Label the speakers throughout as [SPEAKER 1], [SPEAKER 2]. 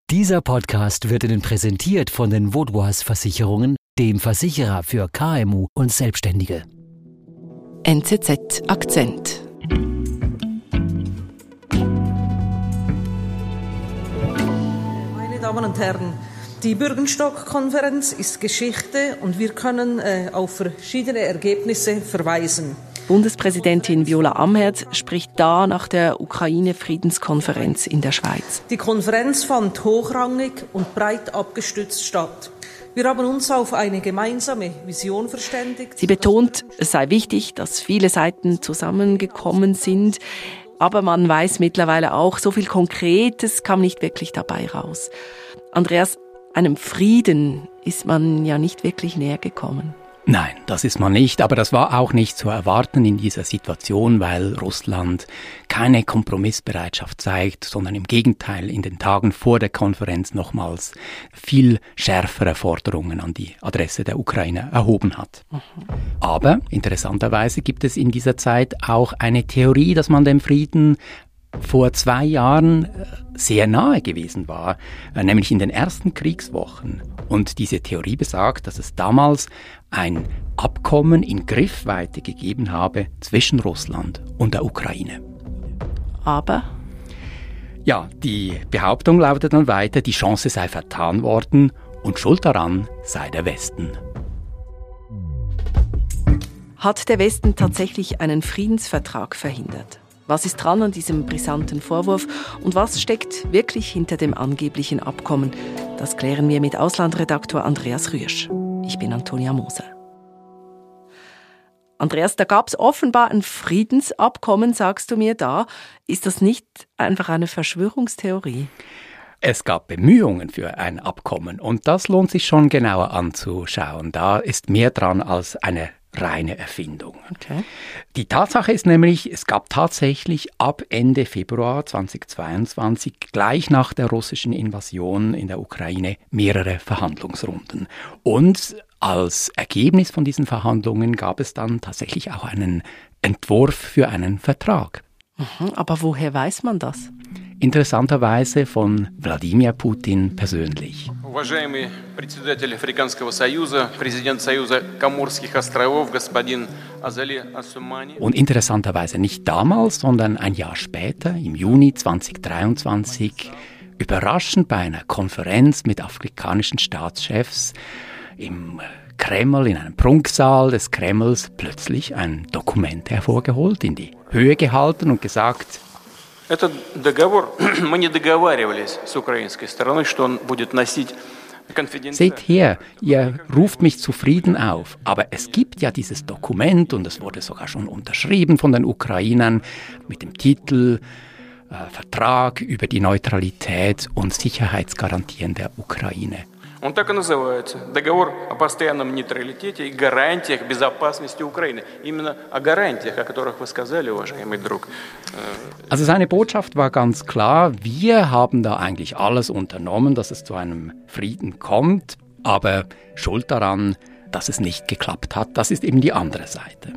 [SPEAKER 1] Dieser Podcast wird Ihnen präsentiert von den Vaudoise Versicherungen, dem Versicherer für KMU und Selbstständige.
[SPEAKER 2] NZZ Akzent.
[SPEAKER 3] Meine Damen und Herren, die Bürgenstock-Konferenz ist Geschichte und wir können auf verschiedene Ergebnisse verweisen.
[SPEAKER 2] Bundespräsidentin Viola Amherd spricht da nach der Ukraine-Friedenskonferenz in der Schweiz.
[SPEAKER 3] Die Konferenz fand hochrangig und breit abgestützt statt. Wir haben uns auf eine gemeinsame Vision verständigt.
[SPEAKER 2] Sie betont, es sei wichtig, dass viele Seiten zusammengekommen sind. Aber man weiß mittlerweile auch, so viel Konkretes kam nicht wirklich dabei raus. Andreas, einem Frieden ist man ja nicht wirklich näher gekommen.
[SPEAKER 4] Nein, das ist man nicht, aber das war auch nicht zu erwarten in dieser Situation, weil Russland keine Kompromissbereitschaft zeigt, sondern im Gegenteil in den Tagen vor der Konferenz nochmals viel schärfere Forderungen an die Adresse der Ukraine erhoben hat. Aber interessanterweise gibt es in dieser Zeit auch eine Theorie, dass man dem Frieden vor 2 Jahren sehr nahe gewesen war, nämlich in den ersten Kriegswochen. Und diese Theorie besagt, dass es damals ein Abkommen in Griffweite gegeben habe zwischen Russland und der Ukraine.
[SPEAKER 2] Aber?
[SPEAKER 4] Ja, die Behauptung lautet dann weiter, die Chance sei vertan worden und schuld daran sei der Westen.
[SPEAKER 2] Hat der Westen tatsächlich einen Friedensvertrag verhindert? Was ist dran an diesem brisanten Vorwurf und was steckt wirklich hinter dem angeblichen Abkommen? Das klären wir mit Auslandredaktor Andreas Rüesch. Ich bin Antonia Moser. Andreas, da gab es offenbar ein Friedensabkommen, sagst du mir da. Ist das nicht einfach eine Verschwörungstheorie?
[SPEAKER 4] Es gab Bemühungen für ein Abkommen und das lohnt sich schon genauer anzuschauen. Da ist mehr dran als eine reine Erfindung.
[SPEAKER 2] Okay.
[SPEAKER 4] Die Tatsache ist nämlich, es gab tatsächlich ab Ende Februar 2022, gleich nach der russischen Invasion in der Ukraine, mehrere Verhandlungsrunden. Und als Ergebnis von diesen Verhandlungen gab es dann tatsächlich auch einen Entwurf für einen Vertrag.
[SPEAKER 2] Aber woher weiß man das?
[SPEAKER 4] Interessanterweise von Wladimir Putin persönlich.
[SPEAKER 5] Уважаемый председатель Африканского союза, президент Союза Коморских островов, господин Азали Ассумани.
[SPEAKER 4] Und interessanterweise nicht damals, sondern ein Jahr später, im Juni 2023, überraschend bei einer Konferenz mit afrikanischen Staatschefs im Kreml, in einem Prunksaal des Kremls, plötzlich ein Dokument hervorgeholt, in die Höhe gehalten und gesagt:
[SPEAKER 5] Этот договор, мы не договаривались с украинской стороной, что он будет носить конфиденциальность.
[SPEAKER 4] Seht her, ihr ruft mich zu Frieden auf, aber es gibt ja dieses Dokument und es wurde sogar schon unterschrieben von den Ukrainern mit dem Titel Vertrag über die Neutralität und Sicherheitsgarantien der Ukraine.
[SPEAKER 5] Он так и называется. Договор о постоянном нейтралитете и гарантиях безопасности Украины. Именно о гарантиях, о которых вы сказали, уважаемый друг.
[SPEAKER 4] Also seine Botschaft war ganz klar, wir haben da eigentlich alles unternommen, dass es zu einem Frieden kommt, aber schuld daran, dass es nicht geklappt hat, das ist eben die andere Seite.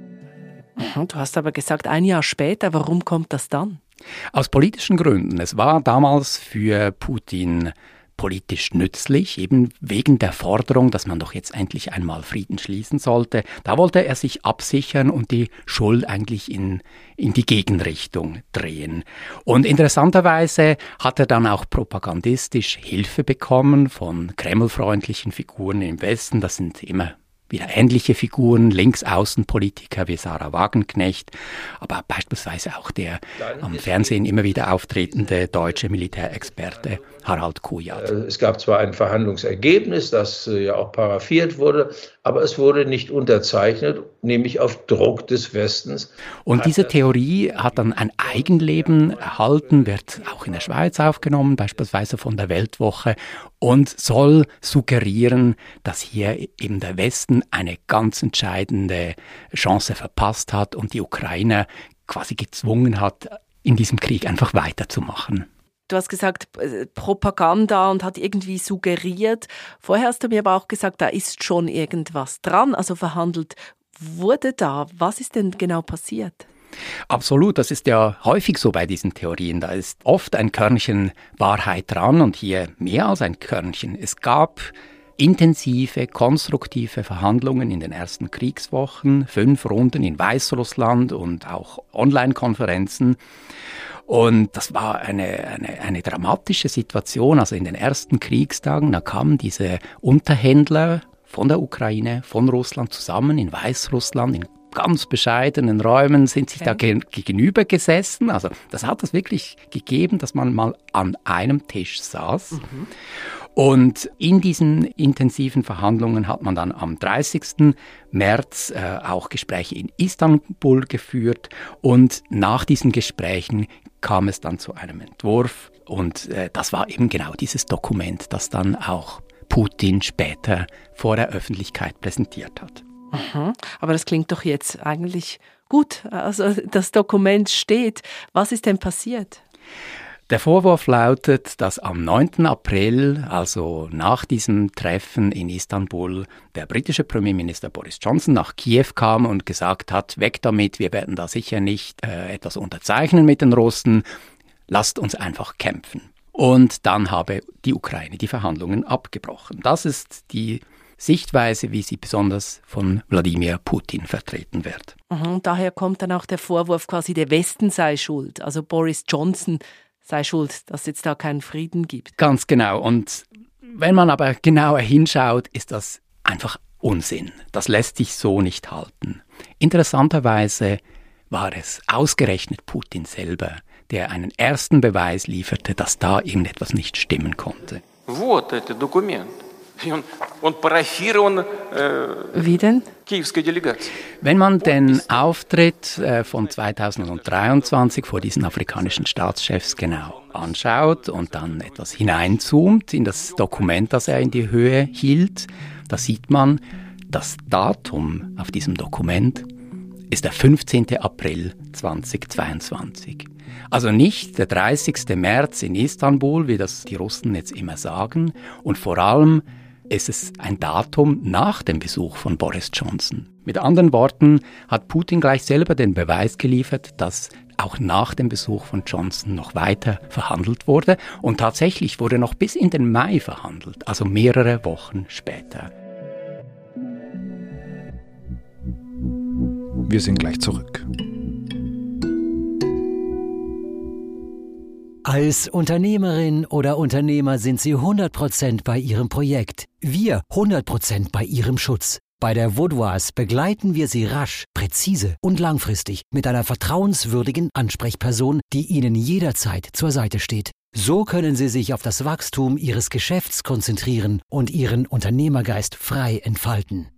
[SPEAKER 2] Du hast aber gesagt, 1 Jahr später, warum kommt das dann?
[SPEAKER 4] Aus politischen Gründen. Es war damals für Putin politisch nützlich, eben wegen der Forderung, dass man doch jetzt endlich einmal Frieden schließen sollte. Da wollte er sich absichern und die Schuld eigentlich in die Gegenrichtung drehen. Und interessanterweise hat er dann auch propagandistisch Hilfe bekommen von kremlfreundlichen Figuren im Westen. Das sind immer wieder ähnliche Figuren, Linksaußenpolitiker wie Sarah Wagenknecht, aber beispielsweise auch der am Fernsehen immer wieder auftretende deutsche Militärexperte Harald Kujat.
[SPEAKER 6] Es gab zwar ein Verhandlungsergebnis, das ja auch paraphiert wurde, aber es wurde nicht unterzeichnet, nämlich auf Druck des Westens.
[SPEAKER 4] Und diese Theorie hat dann ein Eigenleben erhalten, wird auch in der Schweiz aufgenommen, beispielsweise von der Weltwoche, und soll suggerieren, dass hier eben der Westen eine ganz entscheidende Chance verpasst hat und die Ukrainer quasi gezwungen hat, in diesem Krieg einfach weiterzumachen.
[SPEAKER 2] Du hast gesagt, Propaganda und hat irgendwie suggeriert. Vorher hast du mir aber auch gesagt, da ist schon irgendwas dran. Also verhandelt wurde da. Was ist denn genau passiert?
[SPEAKER 4] Absolut, das ist ja häufig so bei diesen Theorien. Da ist oft ein Körnchen Wahrheit dran und hier mehr als ein Körnchen. Es gab intensive, konstruktive Verhandlungen in den ersten Kriegswochen, 5 Runden in Weißrussland und auch Online-Konferenzen. Und das war eine dramatische Situation. Also in den ersten Kriegstagen, da kamen diese Unterhändler von der Ukraine, von Russland zusammen in Weißrussland, in ganz bescheidenen Räumen sind sich da gegenüber gesessen. Also das hat es wirklich gegeben, dass man mal an einem Tisch saß. Mhm. Und in diesen intensiven Verhandlungen hat man dann am 30. März auch Gespräche in Istanbul geführt. Und nach diesen Gesprächen kam es dann zu einem Entwurf. Und das war eben genau dieses Dokument, das dann auch Putin später vor der Öffentlichkeit präsentiert hat.
[SPEAKER 2] Aha, aber das klingt doch jetzt eigentlich gut. Also das Dokument steht. Was ist denn passiert?
[SPEAKER 4] Der Vorwurf lautet, dass am 9. April, also nach diesem Treffen in Istanbul, der britische Premierminister Boris Johnson nach Kiew kam und gesagt hat, weg damit, wir werden da sicher nicht etwas unterzeichnen mit den Russen, lasst uns einfach kämpfen. Und dann habe die Ukraine die Verhandlungen abgebrochen. Das ist die Sichtweise, wie sie besonders von Wladimir Putin vertreten wird.
[SPEAKER 2] Und daher kommt dann auch der Vorwurf, quasi der Westen sei schuld, also Boris Johnson sei schuld, dass es jetzt da keinen Frieden gibt.
[SPEAKER 4] Ganz genau. Und wenn man aber genauer hinschaut, ist das einfach Unsinn. Das lässt sich so nicht halten. Interessanterweise war es ausgerechnet Putin selber, der einen ersten Beweis lieferte, dass da irgendetwas nicht stimmen konnte.
[SPEAKER 5] Вот это документ. Он парафирован киевской делегацией.
[SPEAKER 4] Wenn man den Auftritt von 2023 vor diesen afrikanischen Staatschefs genau anschaut und dann etwas hineinzoomt in das Dokument, das er in die Höhe hielt, da sieht man, das Datum auf diesem Dokument ist der 15. April 2022. Also nicht der 30. März in Istanbul, wie das die Russen jetzt immer sagen, und vor allem ist es ein Datum nach dem Besuch von Boris Johnson. Mit anderen Worten hat Putin gleich selber den Beweis geliefert, dass auch nach dem Besuch von Johnson noch weiter verhandelt wurde. Und tatsächlich wurde noch bis in den Mai verhandelt, also mehrere Wochen später.
[SPEAKER 7] Wir sind gleich zurück.
[SPEAKER 1] Als Unternehmerin oder Unternehmer sind Sie 100% bei Ihrem Projekt. Wir 100% bei Ihrem Schutz. Bei der Vaudoise begleiten wir Sie rasch, präzise und langfristig mit einer vertrauenswürdigen Ansprechperson, die Ihnen jederzeit zur Seite steht. So können Sie sich auf das Wachstum Ihres Geschäfts konzentrieren und Ihren Unternehmergeist frei entfalten.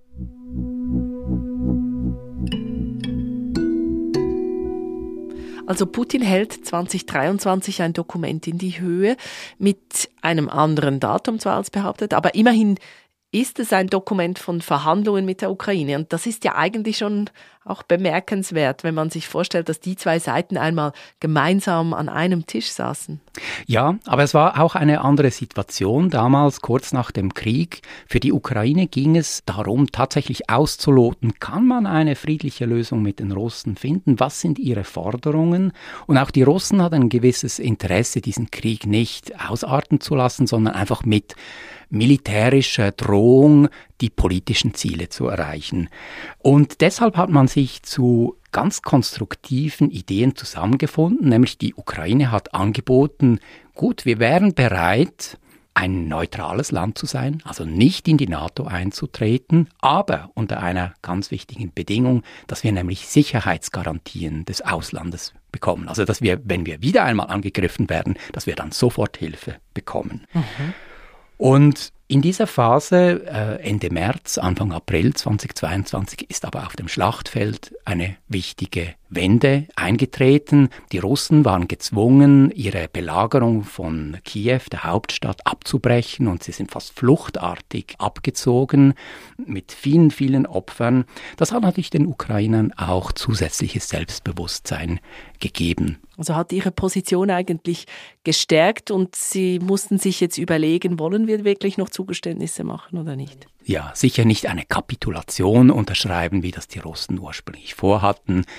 [SPEAKER 2] Also Putin hält 2023 ein Dokument in die Höhe mit einem anderen Datum zwar als behauptet, aber immerhin ist es ein Dokument von Verhandlungen mit der Ukraine. Und das ist ja eigentlich schon auch bemerkenswert, wenn man sich vorstellt, dass die zwei Seiten einmal gemeinsam an einem Tisch saßen.
[SPEAKER 4] Ja, aber es war auch eine andere Situation damals, kurz nach dem Krieg. Für die Ukraine ging es darum, tatsächlich auszuloten, kann man eine friedliche Lösung mit den Russen finden? Was sind ihre Forderungen? Und auch die Russen hatten ein gewisses Interesse, diesen Krieg nicht ausarten zu lassen, sondern einfach mit militärischer Drohung die politischen Ziele zu erreichen. Und deshalb hat man sich zu ganz konstruktiven Ideen zusammengefunden, nämlich die Ukraine hat angeboten, gut, wir wären bereit, ein neutrales Land zu sein, also nicht in die NATO einzutreten, aber unter einer ganz wichtigen Bedingung, dass wir nämlich Sicherheitsgarantien des Auslandes bekommen. Also dass wir, wenn wir wieder einmal angegriffen werden, dass wir dann sofort Hilfe bekommen. Mhm. Und in dieser Phase, Ende März, Anfang April 2022, ist aber auf dem Schlachtfeld eine wichtige Wende eingetreten. Die Russen waren gezwungen, ihre Belagerung von Kiew, der Hauptstadt, abzubrechen und sie sind fast fluchtartig abgezogen mit vielen, vielen Opfern. Das hat natürlich den Ukrainern auch zusätzliches Selbstbewusstsein gegeben.
[SPEAKER 2] Also hat ihre Position eigentlich gestärkt und sie mussten sich jetzt überlegen, wollen wir wirklich noch Zugeständnisse machen oder nicht?
[SPEAKER 4] Ja, sicher nicht eine Kapitulation unterschreiben, wie das die Russen ursprünglich vorhatten.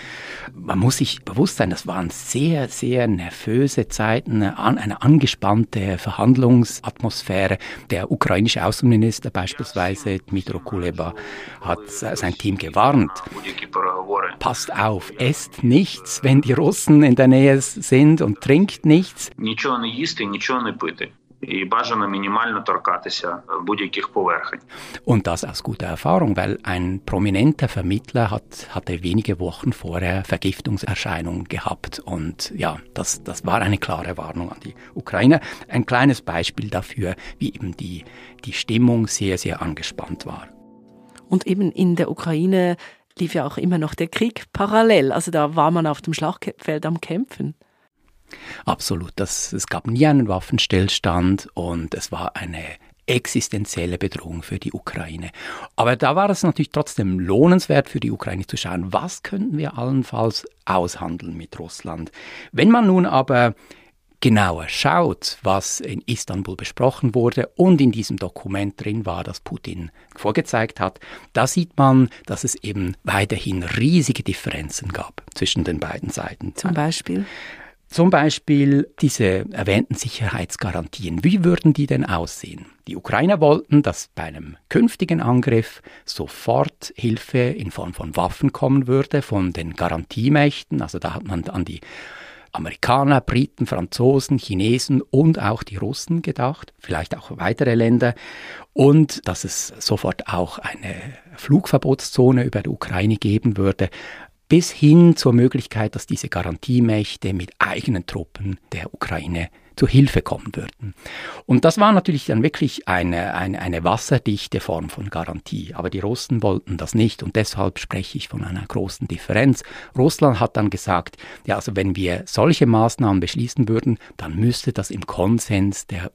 [SPEAKER 4] Man muss sich bewusst sein, das waren sehr, sehr nervöse Zeiten, eine angespannte Verhandlungsatmosphäre. Der ukrainische Außenminister beispielsweise, Dmytro Kuleba, hat sein Team gewarnt. Passt auf, esst nichts, wenn die Russen in der Nähe sind, und trinkt nichts. Und das aus guter Erfahrung, weil ein prominenter Vermittler hatte wenige Wochen vorher Vergiftungserscheinungen gehabt. Und ja, das war eine klare Warnung an die Ukrainer. Ein kleines Beispiel dafür, wie eben die Stimmung sehr, sehr angespannt war.
[SPEAKER 2] Und eben in der Ukraine lief ja auch immer noch der Krieg parallel. Also da war man auf dem Schlachtfeld am Kämpfen.
[SPEAKER 4] Absolut. Es gab nie einen Waffenstillstand und es war eine existenzielle Bedrohung für die Ukraine. Aber da war es natürlich trotzdem lohnenswert für die Ukraine zu schauen, was könnten wir allenfalls aushandeln mit Russland. Wenn man nun aber genauer schaut, was in Istanbul besprochen wurde und in diesem Dokument drin war, das Putin vorgezeigt hat, da sieht man, dass es eben weiterhin riesige Differenzen gab zwischen den beiden Seiten. Zum Beispiel diese erwähnten Sicherheitsgarantien. Wie würden die denn aussehen? Die Ukrainer wollten, dass bei einem künftigen Angriff sofort Hilfe in Form von Waffen kommen würde von den Garantiemächten. Also da hat man an die Amerikaner, Briten, Franzosen, Chinesen und auch die Russen gedacht, vielleicht auch weitere Länder. Und dass es sofort auch eine Flugverbotszone über die Ukraine geben würde, bis hin zur Möglichkeit, dass diese Garantiemächte mit eigenen Truppen der Ukraine zu Hilfe kommen würden. Und das war natürlich dann wirklich eine wasserdichte Form von Garantie. Aber die Russen wollten das nicht und deshalb spreche ich von einer großen Differenz. Russland hat dann gesagt, ja, also wenn wir solche Maßnahmen beschließen würden, dann müsste das im Konsens der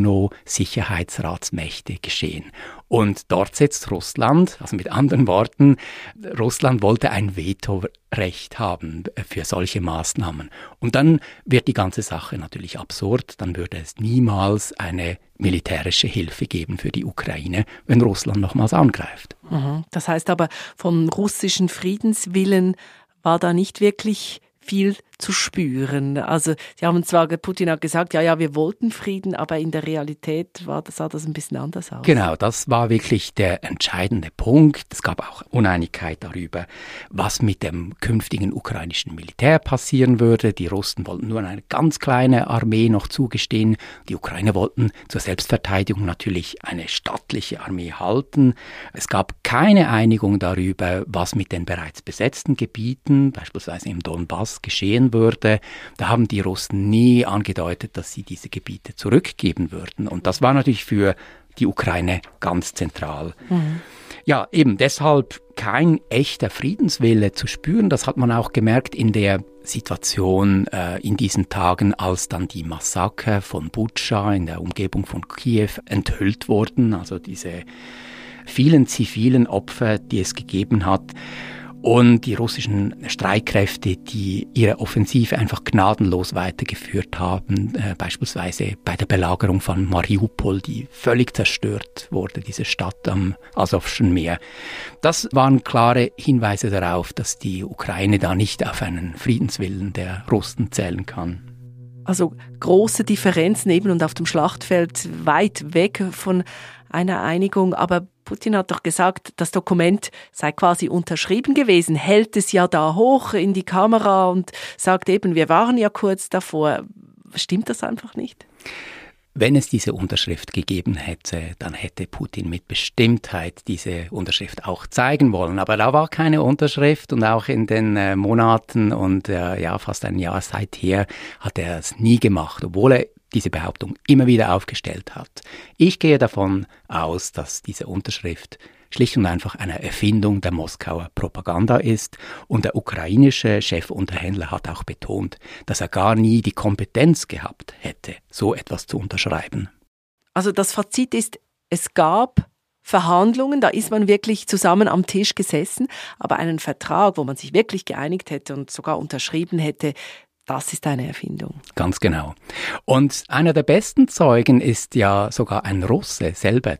[SPEAKER 4] UNO-Sicherheitsratsmächte geschehen. Und dort setzt Russland, also mit anderen Worten, Russland wollte ein Vetorecht haben für solche Maßnahmen. Und dann wird die ganze Sache natürlich absurd. Dann würde es niemals eine militärische Hilfe geben für die Ukraine, wenn Russland nochmals angreift.
[SPEAKER 2] Das heißt aber, vom russischen Friedenswillen war da nicht wirklich viel zu spüren. Also Sie haben zwar, Putin hat gesagt, ja, wir wollten Frieden, aber in der Realität sah das ein bisschen anders aus.
[SPEAKER 4] Genau, das war wirklich der entscheidende Punkt. Es gab auch Uneinigkeit darüber, was mit dem künftigen ukrainischen Militär passieren würde. Die Russen wollten nur eine ganz kleine Armee noch zugestehen. Die Ukrainer wollten zur Selbstverteidigung natürlich eine stattliche Armee halten. Es gab keine Einigung darüber, was mit den bereits besetzten Gebieten, beispielsweise im Donbass, geschehen würde. Da haben die Russen nie angedeutet, dass sie diese Gebiete zurückgeben würden. Und das war natürlich für die Ukraine ganz zentral. Ja, eben deshalb kein echter Friedenswille zu spüren. Das hat man auch gemerkt in der Situation in diesen Tagen, als dann die Massaker von Butscha in der Umgebung von Kiew enthüllt wurden. Also diese vielen zivilen Opfer, die es gegeben hat. Und die russischen Streitkräfte, die ihre Offensive einfach gnadenlos weitergeführt haben, beispielsweise bei der Belagerung von Mariupol, die völlig zerstört wurde, diese Stadt am Asowschen Meer. Das waren klare Hinweise darauf, dass die Ukraine da nicht auf einen Friedenswillen der Russen zählen kann.
[SPEAKER 2] Also große Differenzen eben und auf dem Schlachtfeld weit weg von einer Einigung, aber Putin hat doch gesagt, das Dokument sei quasi unterschrieben gewesen, hält es ja da hoch in die Kamera und sagt eben, wir waren ja kurz davor. Stimmt das einfach nicht?
[SPEAKER 4] Wenn es diese Unterschrift gegeben hätte, dann hätte Putin mit Bestimmtheit diese Unterschrift auch zeigen wollen. Aber da war keine Unterschrift und auch in den Monaten und fast ein Jahr seither hat er es nie gemacht, obwohl er diese Behauptung immer wieder aufgestellt hat. Ich gehe davon aus, dass diese Unterschrift schlicht und einfach eine Erfindung der Moskauer Propaganda ist. Und der ukrainische Chefunterhändler hat auch betont, dass er gar nie die Kompetenz gehabt hätte, so etwas zu unterschreiben.
[SPEAKER 2] Also das Fazit ist, es gab Verhandlungen, da ist man wirklich zusammen am Tisch gesessen, aber einen Vertrag, wo man sich wirklich geeinigt hätte und sogar unterschrieben hätte, das ist eine Erfindung.
[SPEAKER 4] Ganz genau. Und einer der besten Zeugen ist ja sogar ein Russe selber, der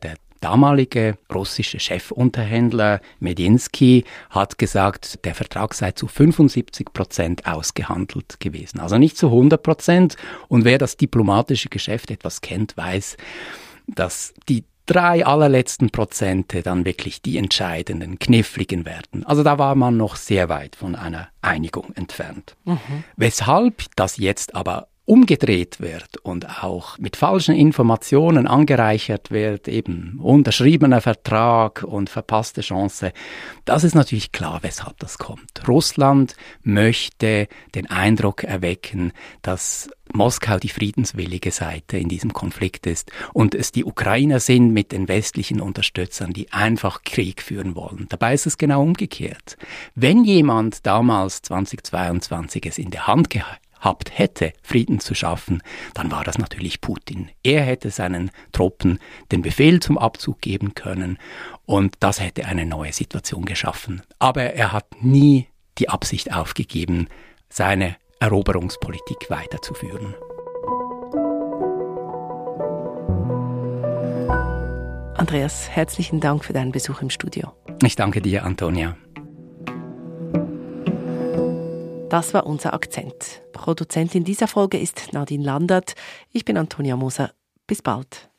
[SPEAKER 4] damalige russische Chefunterhändler Medinsky hat gesagt, der Vertrag sei zu 75% ausgehandelt gewesen. Also nicht zu 100%. Und wer das diplomatische Geschäft etwas kennt, weiß, dass die 3 allerletzten Prozente dann wirklich die entscheidenden, kniffligen werden. Also da war man noch sehr weit von einer Einigung entfernt. Weshalb das jetzt aber umgedreht wird und auch mit falschen Informationen angereichert wird, eben unterschriebener Vertrag und verpasste Chance, das ist natürlich klar, weshalb das kommt. Russland möchte den Eindruck erwecken, dass Moskau die friedenswillige Seite in diesem Konflikt ist und es die Ukrainer sind mit den westlichen Unterstützern, die einfach Krieg führen wollen. Dabei ist es genau umgekehrt. Wenn jemand damals 2022 es in der Hand gehabt hätte, Frieden zu schaffen, dann war das natürlich Putin. Er hätte seinen Truppen den Befehl zum Abzug geben können und das hätte eine neue Situation geschaffen. Aber er hat nie die Absicht aufgegeben, seine Eroberungspolitik weiterzuführen.
[SPEAKER 2] Andreas, herzlichen Dank für deinen Besuch im Studio.
[SPEAKER 4] Ich danke dir, Antonia.
[SPEAKER 2] Das war unser Akzent. Produzentin dieser Folge ist Nadine Landert. Ich bin Antonia Moser. Bis bald.